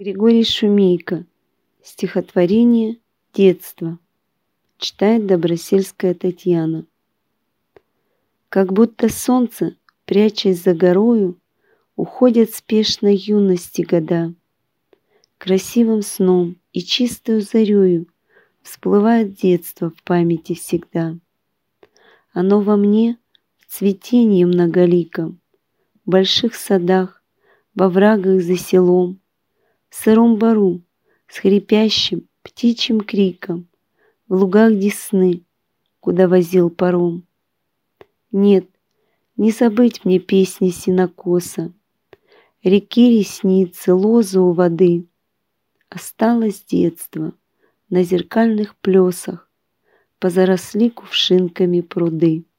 Григорий Шумейко. Стихотворение «Детство». Читает Добросельская Татьяна. Как будто солнце, прячась за горою, уходят спешно юности года. Красивым сном и чистою зарею всплывает детство в памяти всегда. Оно во мне в цветенье многоликом, в больших садах, во врагах за селом, в сыром бору с хрипящим птичьим криком, в лугах Десны, куда возил паром. Нет, не забыть мне песни сенокоса, реки ресницы, лозы у воды. Осталось детство на зеркальных плесах, позаросли кувшинками пруды.